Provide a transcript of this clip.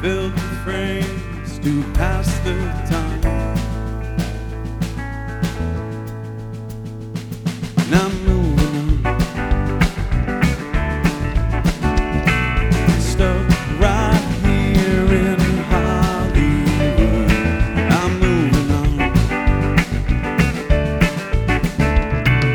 filled with frames to pass the time. And I'm